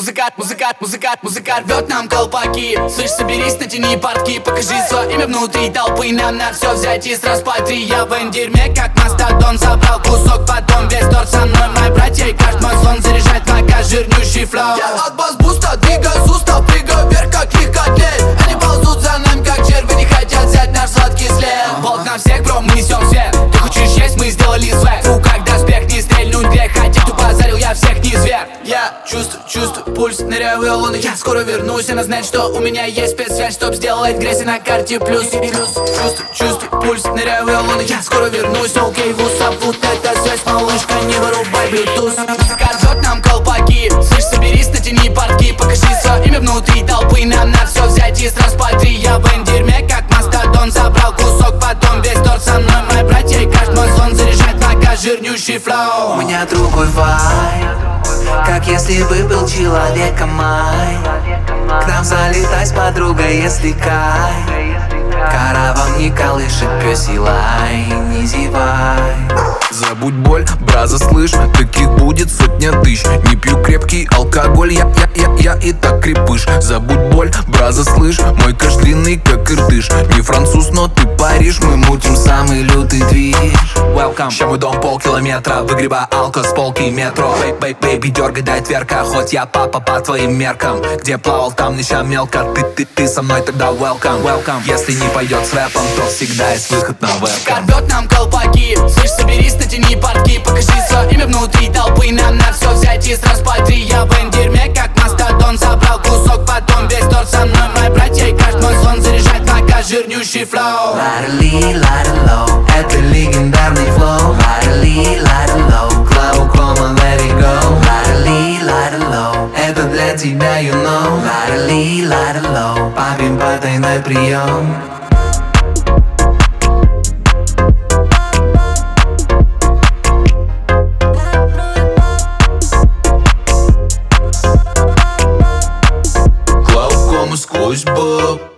музыка рвет нам колпаки. Слышь, соберись, натяни портки, покажи свое имя внутри толпы. Нам на все взять и сразу смотри. Я в дерьме, как мастодон. Забрал кусок, потом весь торт со мной. Мои братья и каждый мой сон заряжает макаш, жирнющий флоу. Я от бас-буста двигаю сустав, прыгаю вверх, как легкоатлет. Они ползут за нами, как черви, не хотят взять наш сладкий след. Болт на всех, бро, мы несем свет. Ты хочешь есть, мы сделали свек. Фу, как доспех, не стрельнуть грех. Хотя кто позарил, я всех не зверь. Я чувствую пульс, ныряю в ее луны. Я скоро вернусь, она знает, что у меня есть спецсвязь, чтоб сделать грязь на карте плюс. Чувствую пульс, ныряю в ее луны. Я скоро вернусь, окей, вусап, вот эта связь, малышка, не вырубай Bluetooth. Музыка рвет нам колпаки. Слышь, соберись, натяни портки, покажи свое имя внутри толпы. Нам на все взять и сразу смотри. Я в дерьме, как мастодон. Забрал кусок, потом весь торт со мной. Мои братья и каждый мой сон заряжает макаш, жирнющий флоу. У меня другой вайб, как если бы был человеком май. К нам залетай с подругой, если кай. Караван не колышет, пёсий лай, не зевай. Забудь боль, браза, слышь, таких будет сотня тысяч. Не пью крепкий алкоголь, я и так крепыш. Забудь боль, браза, слышь, мой кэш длинный, как иртыш. Не француз, но ты Париж, мы мутим самый лютый движ. Welcome, ща мой дом полкилометра, выгреба алко с полки метро. Бэйби, дергай, дай тверка, хоть я папа по твоим меркам. Где плавал, там нища мелко, ты со мной, тогда welcome. Если не пойдет с рэпом, то всегда есть выход на вебкам. Рвет нам колпаки. Слышь, соберись, натяни портки, покажи свое имя внутри толпы. Нам на все взять и сразу смотри. Я в дерьме, как мастодон. Забрал кусок, потом весь торт со мной. Мои братья и каждый мой сон заряжает макаш, жирнющий флоу. Лайда-ли, лайда-лоу, это легендарный флоу. Лайда-ли, лайда-лоу, глаукома, let it go. Лайда-ли, лайда-лоу, это для тебя, you know. Лайда-ли, лайда-лоу, папин потайной прием. Глаукома сквозь боб.